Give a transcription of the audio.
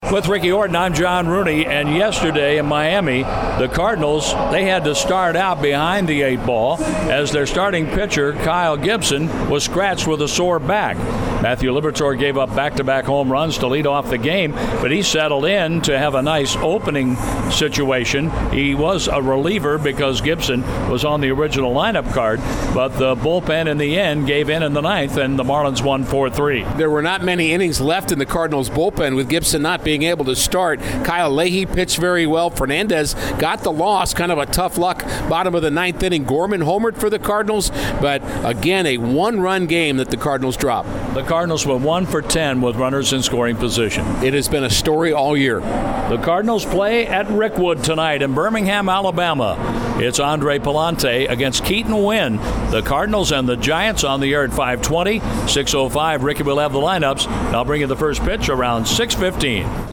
With Ricky Horton, I'm John Rooney, and yesterday in Miami, the Cardinals, they had to start out behind the 8 ball as their starting pitcher, Kyle Gibson, was scratched with a sore back. Matthew Liberatore gave up back-to-back home runs to lead off the game, but he settled in to have a nice opening situation. He was a reliever because Gibson was on the original lineup card, but the bullpen in the end gave in the ninth, and the Marlins won 4-3. There were not many innings left in the Cardinals' bullpen with Gibson not being able to start. Kyle Leahy pitched very well. Fernandez got the loss, kind of a tough luck bottom of the ninth inning. Gorman homered for the Cardinals, but again, a one-run game that the Cardinals dropped. The Cardinals were 1 for 10 with runners in scoring position. It has been a story all year. The Cardinals play at Rickwood tonight in Birmingham, Alabama. It's Andre Palante against Keaton Wynn. The Cardinals and the Giants on the air at 5:20. 6:05, Ricky will have the lineups. I'll bring you the first pitch around 6:15.